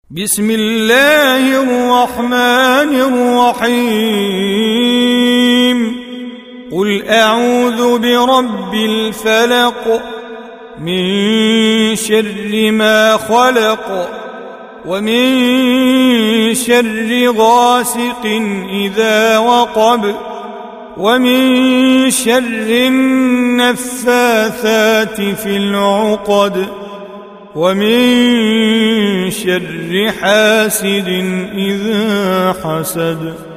بسم الله الرحمن الرحيم قل أعوذ برب الفلق من شر ما خلق ومن شر غاسق إذا وقب ومن شر النفاثات في العقد ومن شر حاسد إذا حسد.